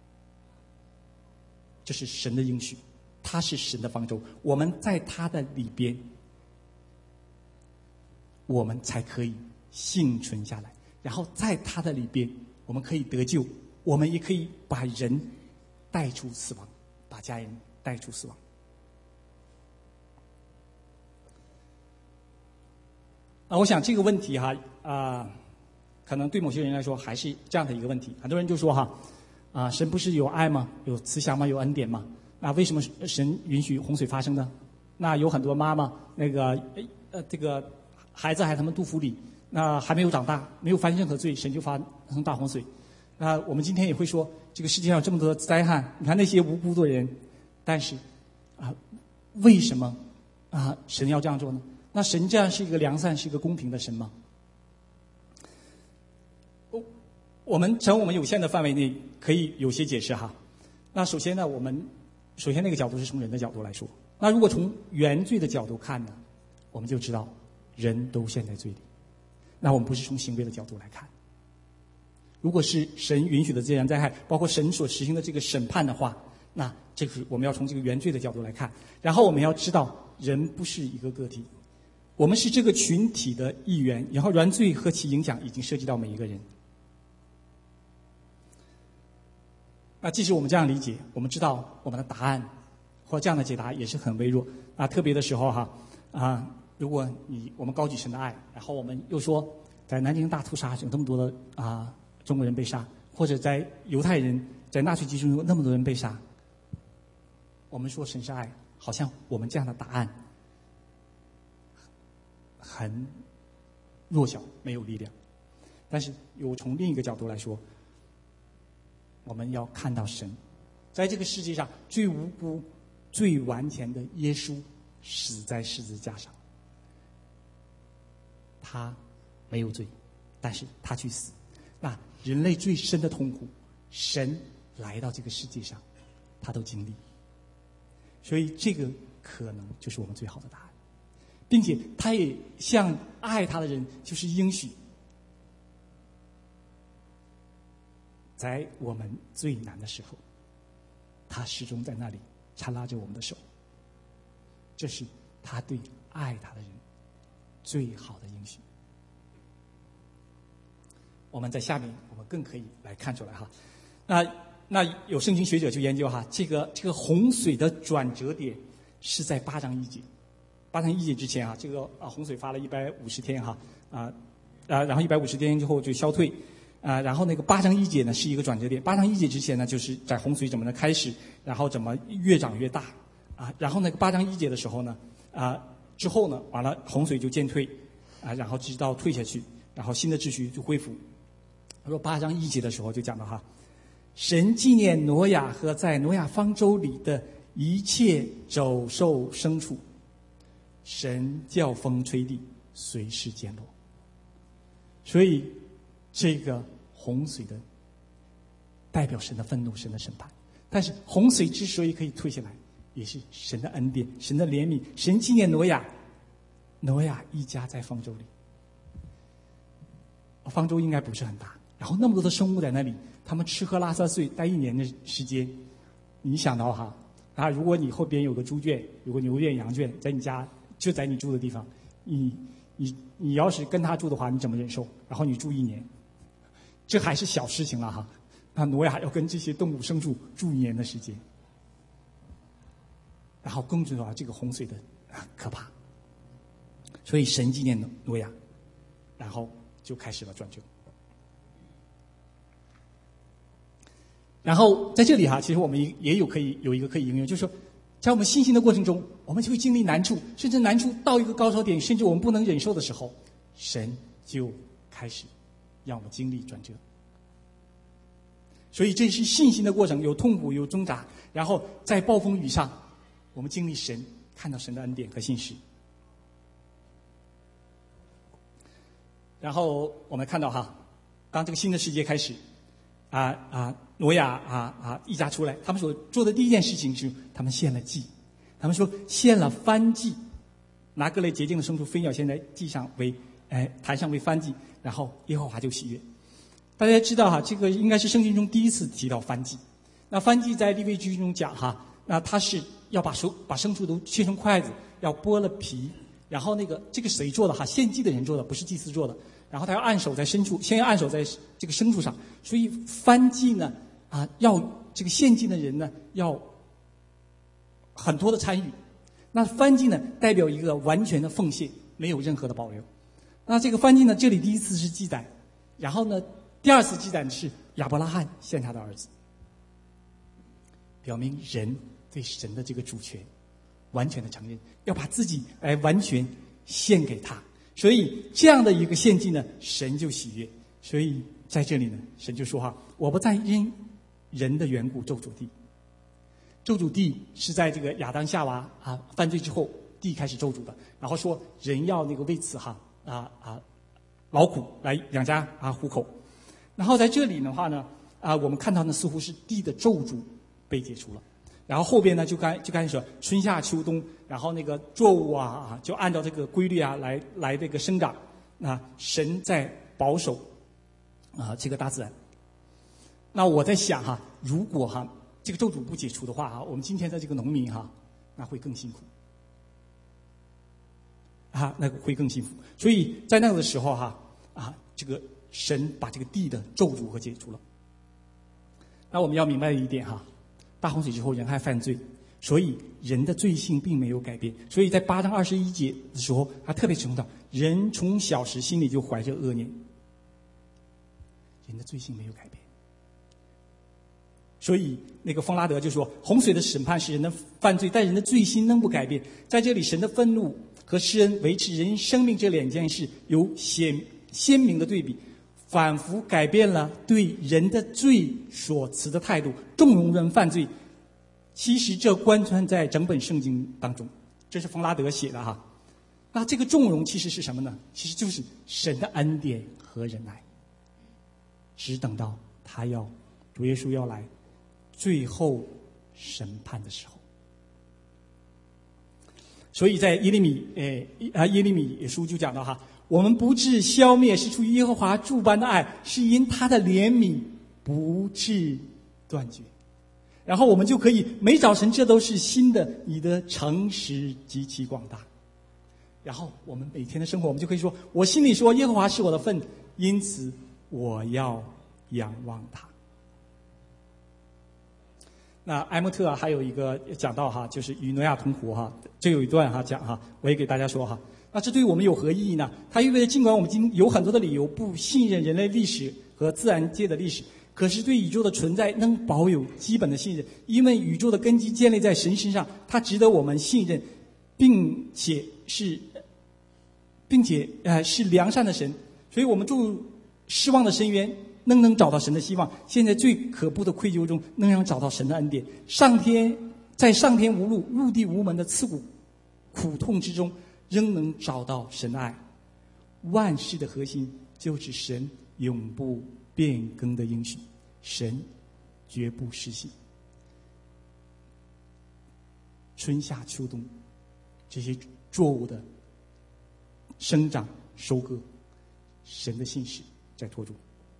这是神的应许，他是神的方舟，我们在他的里边，我们才可以幸存下来，然后在他的里边我们可以得救，我们也可以把人带出死亡，把家人带出死亡。啊，我想这个问题哈啊、呃，可能对某些人来说还是这样的一个问题。很多人就说哈啊，神不是有爱吗？有慈祥吗？有恩典吗？那为什么神允许洪水发生呢？那有很多妈妈那个呃这个孩子还他们肚腹里，那还没有长大，没有犯任何罪，神就发生大洪水。那我们今天也会说，这个世界上有这么多的灾害，你看那些无辜的人，但是啊，为什么啊神要这样做呢？那神这样是一个良善、是一个公平的神吗？我们从我们有限的范围内可以有些解释哈。那首先呢，我们首先那个角度是从人的角度来说。那如果从原罪的角度看呢，我们就知道人都陷在罪里。那我们不是从行为的角度来看。如果是神允许的自然灾害，包括神所实行的这个审判的话，那这个我们要从这个原罪的角度来看。然后我们要知道，人不是一个个体，我们是这个群体的一员。然后原罪和其影响已经涉及到每一个人。那即使我们这样理解，我们知道我们的答案或这样的解答也是很微弱。啊，特别的时候哈啊，如果你我们高举神的爱，然后我们又说在南京大屠杀有那么多的啊中国人被杀，或者在犹太人在纳粹集中营有那么多人被杀，我们说神是爱，好像我们这样的答案很弱小，没有力量。但是有从另一个角度来说，我们要看到神在这个世界上最无辜、最完全的耶稣死在十字架上，他没有罪，但是他去死。那人类最深的痛苦，神来到这个世界上，他都经历。所以这个可能就是我们最好的答案，并且他也向爱他的人就是应许，在我们最难的时候，他始终在那里缠拉着我们的手。这是他对爱他的人最好的应许。我们在下面我们更可以来看出来哈。那那有圣经学者就研究哈，这个这个洪水的转折点是在八章一节。八章一节之前啊，这个啊洪水发了一百五十天哈啊啊，然后一百五十天之后就消退。啊，然后那个八章一节呢是一个转折点。八章一节之前呢，就是在洪水怎么的开始，然后怎么越长越大，啊，然后那个八章一节的时候呢，啊之后呢，完了洪水就渐退，啊，然后直到退下去，然后新的秩序就恢复。他说八章一节的时候就讲到哈，神纪念挪亚和在挪亚方舟里的一切走兽牲畜，神叫风吹地，随时减落。所以这个洪水的代表神的愤怒，神的审判。但是洪水之所以可以退下来，也是神的恩典，神的怜悯。神纪念挪亚，挪亚一家在方舟里，方舟应该不是很大，然后那么多的生物在那里，他们吃喝拉撒睡待一年的时间。你想到哈啊，如果你后边有个猪圈，有个牛圈、羊圈，在你家就在你住的地方，你你你要是跟他住的话，你怎么忍受？然后你住一年。这还是小事情了哈，那挪亚要跟这些动物牲畜住一年的时间，然后更知道这个洪水的可怕，所以神纪念挪亚，然后就开始了转折。然后在这里哈，其实我们也有可以有一个可以应用，就是说，在我们信心的过程中，我们就会经历难处，甚至难处到一个高潮点，甚至我们不能忍受的时候，神就开始让我们经历转折。所以这是信心的过程，有痛苦，有挣扎，然后在暴风雨上，我们经历神，看到神的恩典和信实。 然后我们看到哈，当这个新的世界开始，啊啊，挪亚啊啊一家出来，他们所做的第一件事情是，他们献了祭。他们说献了燔祭，拿各类洁净的牲畜飞鸟献在祭上为，哎，坛上为燔祭，然后耶和华就喜悦。大家知道哈，这个应该是圣经中第一次提到燔祭。那燔祭在利未记中讲哈，那他是要把手把牲畜都切成筷子，要剥了皮，然后那个这个谁做的哈？献祭的人做的，不是祭司做的。然后他要按手在牲畜，先要按手在这个牲畜上。所以燔祭呢，啊，要这个献祭的人呢要很多的参与。那燔祭呢，代表一个完全的奉献，没有任何的保留。那这个燔祭呢，这里第一次是记载，然后呢，第二次记载的是亚伯拉罕献他的儿子，表明人对神的这个主权完全的承认，要把自己来完全献给他。所以这样的一个献祭呢，神就喜悦。所以在这里呢，神就说哈，我不再因人的缘故咒诅地。咒诅地是在这个亚当夏娃啊犯罪之后，地开始咒诅的。然后说人要那个为此哈啊啊劳苦来养家啊糊口。然后在这里的话呢啊，我们看到呢似乎是地的咒诅被解除了。然后后边呢就该就开始说春夏秋冬，然后那个作物啊啊就按照这个规律啊来来这个生长。那神在保守啊这个大自然。那我在想哈，如果哈这个咒诅不解除的话啊，我们今天的这个农民哈，那会更辛苦啊，那个会更辛苦。所以在那个的时候哈啊，这个神把这个地的咒诅和解除了。那我们要明白一点哈。大洪水之后，人还犯罪，所以人的罪性并没有改变。所以在八章二十一节的时候，他特别指出到，人从小时心里就怀着恶念，人的罪性没有改变。所以那个冯拉德就说，洪水的审判是人的犯罪，但人的罪心能不改变？在这里，神的愤怒和施恩维持人生命这两件事有鲜鲜明的对比。反复改变了对人的罪所持的态度，纵容人犯罪。其实这贯穿在整本圣经当中，这是冯拉德写的哈。那这个纵容其实是什么呢？其实就是神的恩典和仁爱，只等到他要主耶稣要来最后审判的时候。所以在耶利米诶啊耶利米书就讲到哈，我们不致消灭，是出于耶和华诸般的爱，是因他的怜悯不致断绝。然后我们就可以每早晨，这都是新的，你的诚实极其广大。然后我们每天的生活，我们就可以说，我心里说耶和华是我的份，因此我要仰望他。那埃莫特啊，还有一个讲到哈，就是与挪亚同活哈，这有一段哈讲哈，我也给大家说哈。那这对我们有何意义呢？它意味着，尽管我们今有很多的理由不信任人类历史和自然界的历史，可是对宇宙的存在能保有基本的信任，因为宇宙的根基建立在神身上，它值得我们信任，并且是，并且呃是良善的神，所以我们注入失望的深渊，能能找到神的希望。现在最可怖的愧疚中，能让找到神的恩典。上天在上天无路、入地无门的刺骨苦痛之中，仍能找到神的爱。万事的核心就是神永不变更的应许，神绝不失信。春夏秋冬这些作物的生长收割，神的信实在托住。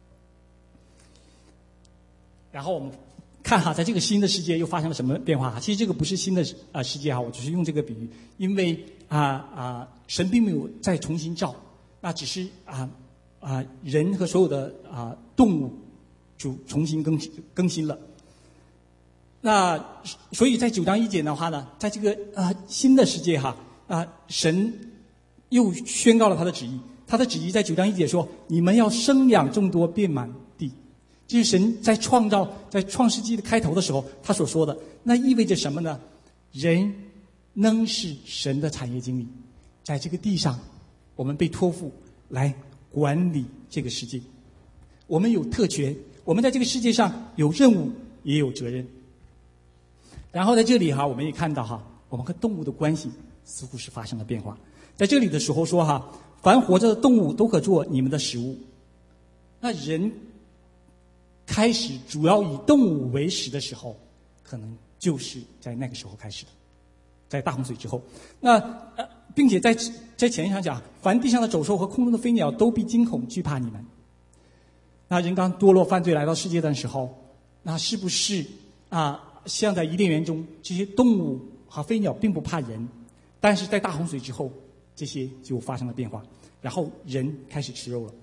然后我们看哈，在这个新的世界又发生了什么变化哈？其实这个不是新的啊世界哈，我只是用这个比喻，因为啊啊神并没有再重新造，那只是啊啊人和所有的啊动物就重新更新更新了。那所以在九章一节的话呢，在这个啊新的世界哈啊神又宣告了他的旨意，他的旨意在九章一节说：你们要生养众多，遍满地。这是神在创造在创世纪的开头的时候他所说的。那意味着什么呢？人仍是神的产业经理，在这个地上我们被托付来管理这个世界，我们有特权，我们在这个世界上有任务也有责任。然后在这里哈，我们也看到哈，我们和动物的关系似乎是发生了变化。在这里的时候说哈， 凡活着的动物都可做你们的食物。那人开始主要以动物为食的时候，可能就是在那个时候开始的，在大洪水之后。那呃，并且在在前一章讲，凡地上的走兽和空中的飞鸟都必惊恐惧怕你们。那人刚堕落犯罪来到世界的时候，那是不是啊？像在伊甸园中，这些动物和飞鸟并不怕人，但是在大洪水之后，这些就发生了变化，然后人开始吃肉了。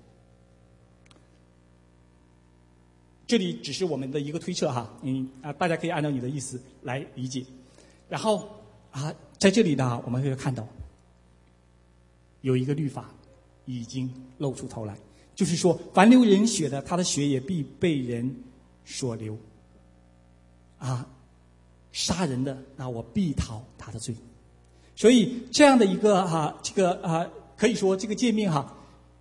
这里只是我们的一个推测哈，嗯啊，大家可以按照你的意思来理解。然后啊，在这里呢，我们会看到有一个律法已经露出头来，就是说，凡流人血的，他的血也必被人所流。啊，杀人的，那我必讨他的罪。所以这样的一个哈、啊，这个啊，可以说这个诫命哈，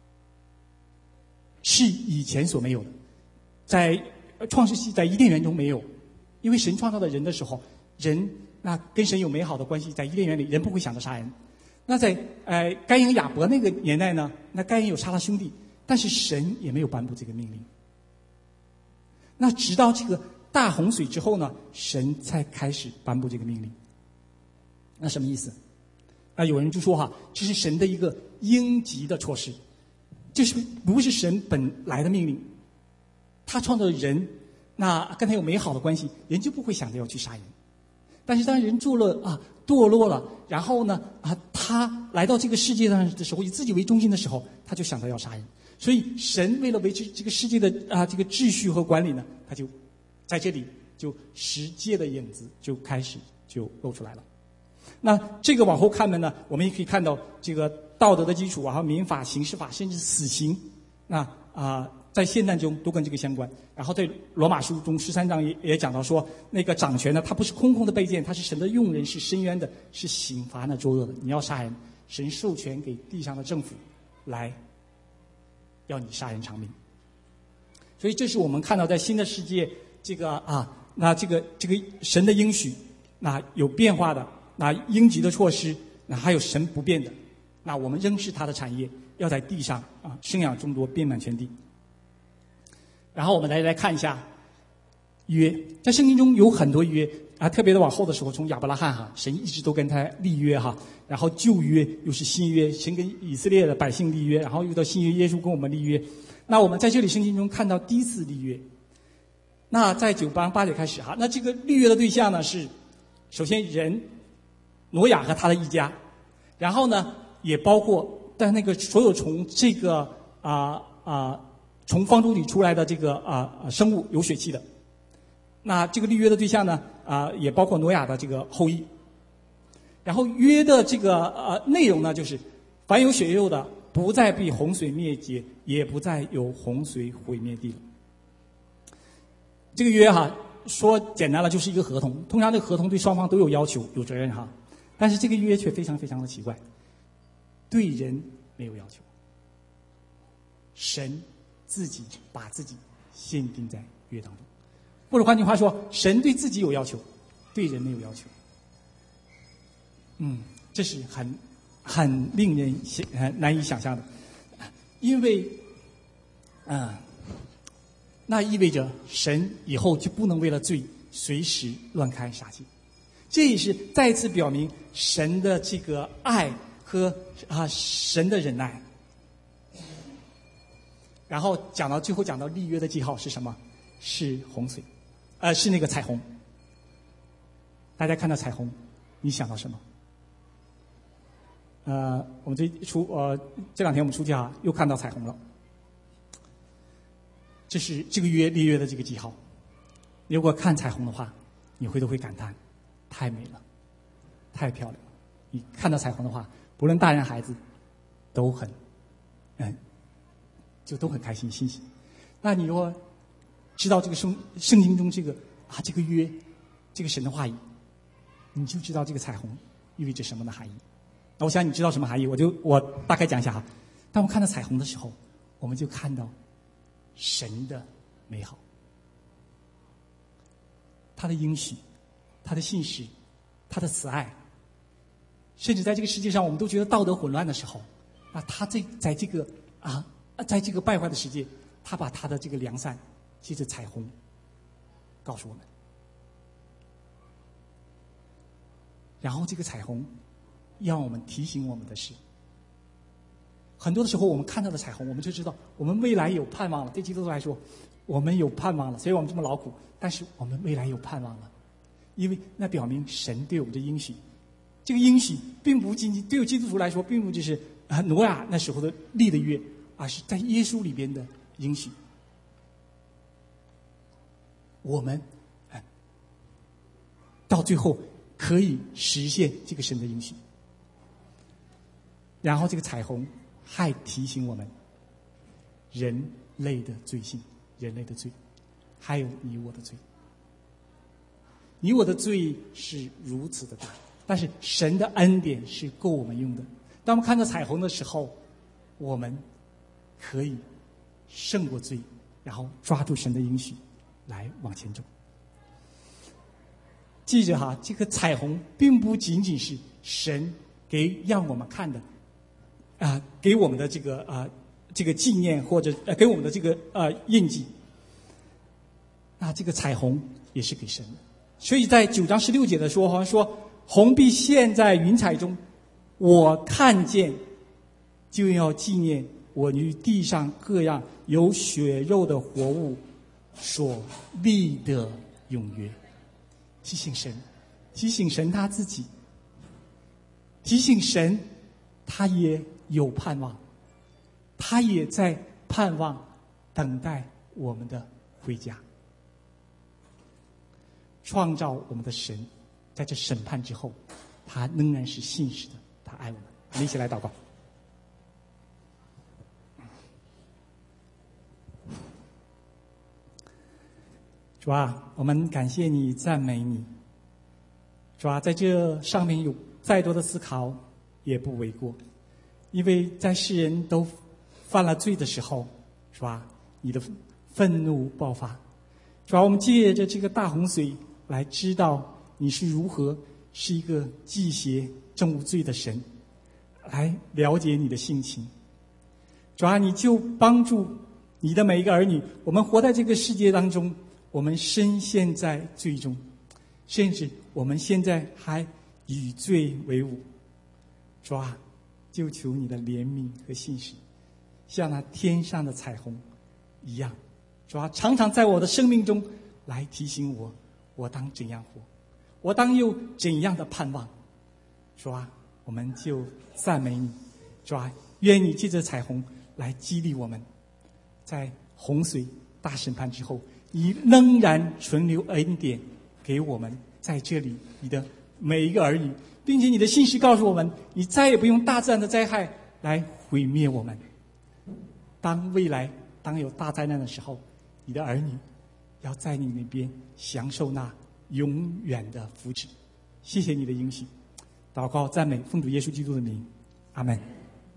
是以前所没有的，在创世纪在伊甸园中没有，因为神创造的人的时候，人那跟神有美好的关系，在伊甸园里人不会想着杀人。那在呃该隐亚伯那个年代呢，那该隐有杀了兄弟，但是神也没有颁布这个命令。那直到这个大洪水之后呢，神才开始颁布这个命令。那什么意思？啊，有人就说哈，这是神的一个应急的措施，这是不是神本来的命令？他创造人，那跟他有美好的关系，人就不会想着要去杀人。但是当人堕落啊，堕落了，然后呢啊，他来到这个世界上的时候，以自己为中心的时候，他就想到要杀人。所以神为了维持这个世界的啊这个秩序和管理呢，他就在这里就十诫的影子就开始就露出来了。那这个往后看呢，我们也可以看到这个道德的基础啊，民法、刑事法，甚至死刑，那啊、呃、在现代中都跟这个相关。然后在罗马书中十三章也也讲到说，那个掌权呢，它不是空空的卑贱，它是神的用人，是伸冤的，是刑罚那作恶的。你要杀人，神授权给地上的政府来要你杀人偿命。所以这是我们看到在新的世界这个啊，那这个这个神的应许，那有变化的，那应急的措施，那还有神不变的，那我们仍是他的产业，要在地上啊生养众多，遍满全地。然后我们来来看一下约，在圣经中有很多约啊，特别的往后的时候，从亚伯拉罕哈，神一直都跟他立约哈，然后旧约又是新约，神跟以色列的百姓立约，然后又到新约，耶稣跟我们立约。那我们在这里圣经中看到第一次立约，那在九章八节开始哈，那这个立约的对象呢是，首先人挪亚和他的一家，然后呢也包括但那个所有从这个啊啊、呃呃、从方舟里出来的这个啊、呃、生物有血气的，那这个立约的对象呢啊、呃、也包括挪亚的这个后裔，然后约的这个呃内容呢就是凡有血肉的不再被洪水灭绝，也不再有洪水毁灭地了。这个约哈说简单了就是一个合同，通常这个合同对双方都有要求有责任哈，但是这个约却非常非常的奇怪，对人没有要求，神自己把自己限定在约当中，或者换句话说，神对自己有要求，对人没有要求。嗯，这是很很令人想难以想象的，因为啊、呃，那意味着神以后就不能为了罪随时乱开杀戒，这也是再次表明神的这个爱和啊神的忍耐。然后讲到最后讲到立约的记号是什么？是洪水，呃，是那个彩虹。大家看到彩虹，你想到什么？呃，我们这出呃这两天我们出去啊，又看到彩虹了。这是这个约立约的这个记号。如果看彩虹的话，你回头会感叹，太美了，太漂亮了。你看到彩虹的话，不论大人孩子，都很，嗯，就都很开心欣喜。那你如果知道这个圣圣经中这个啊这个约，这个神的话语，你就知道这个彩虹意味着什么的含义。那我想你知道什么含义，我就我大概讲一下哈。当我们看到彩虹的时候，我们就看到神的美好，他的应许，他的信实，他的慈爱，甚至在这个世界上我们都觉得道德混乱的时候， 那他这在这个啊，在这个败坏的世界，他把他的这个良善，借着彩虹，告诉我们。然后这个彩虹，让我们提醒我们的是，很多的时候我们看到的彩虹，我们就知道我们未来有盼望了。对基督徒来说，我们有盼望了，所以我们这么劳苦，但是我们未来有盼望了，因为那表明神对我们的应许。这个应许并不仅仅对于基督徒来说，并不只是啊挪亚那时候的立的约，而是在耶稣里边的应许。我们啊，到最后可以实现这个神的应许。然后这个彩虹还提醒我们，人类的罪性，人类的罪，还有你我的罪。你我的罪是如此的大，但是神的恩典是够我们用的。当我们看到彩虹的时候，我们可以胜过罪，然后抓住神的应许来往前走。记着哈，这个彩虹并不仅仅是神给让我们看的啊、呃，给我们的这个啊、呃、这个纪念，或者呃给我们的这个呃印记。那这个彩虹也是给神的。所以在九章十六节的说，好像说红必现在云彩中，我看见就要纪念我与地上各样有血肉的活物所立的永约。提醒神，提醒神他自己，提醒神他也有盼望，他也在盼望等待我们的回家。创造我们的神，在这审判之后，他仍然是信实的，他爱我们。我们一起来祷告。主啊，我们感谢你，赞美你。主啊，在这上面有再多的思考也不为过，因为在世人都犯了罪的时候，主啊，你的愤怒爆发。主啊，我们借着这个大洪水来知道你是如何是一个忌邪正无罪的神，来了解你的性情。主啊，你就帮助你的每一个儿女，我们活在这个世界当中，我们深陷在罪中，甚至我们现在还与罪为伍。主啊，就求你的怜悯和信实，像那天上的彩虹一样。主啊，常常在我的生命中来提醒我，我当怎样活，我当有怎样的盼望。主啊，我们就赞美你。主啊，愿你借着彩虹来激励我们，在洪水大审判之后，你仍然存留恩典给我们在这里你的每一个儿女，并且你的信息告诉我们，你再也不用大自然的灾害来毁灭我们。当未来当有大灾难的时候，你的儿女要在你那边享受那永远的福祉。谢谢你的应许，祷告赞美奉主耶稣基督的名，阿们。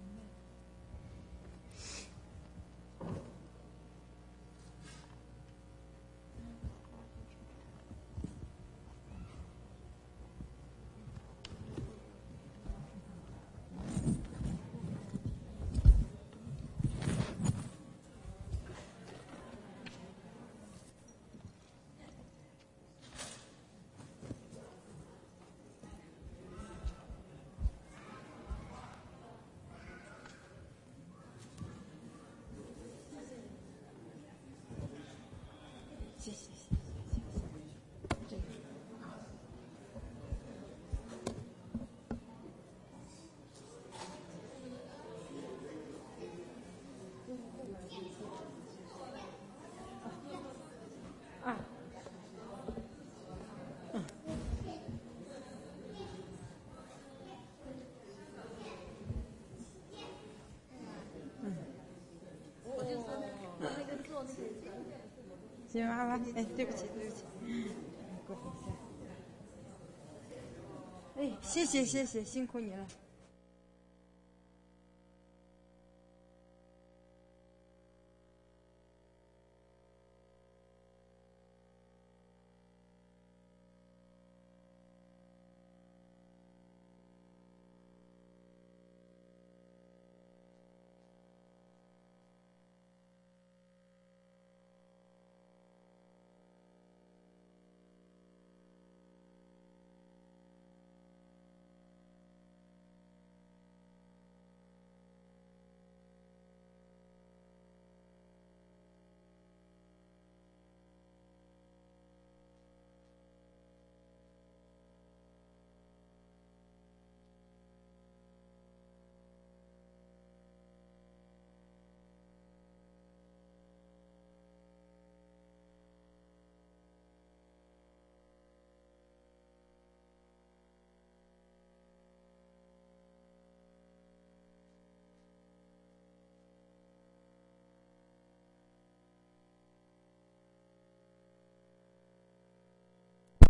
行，妈妈，哎，对不起，对不起，过一下。哎，谢谢谢谢，辛苦你了。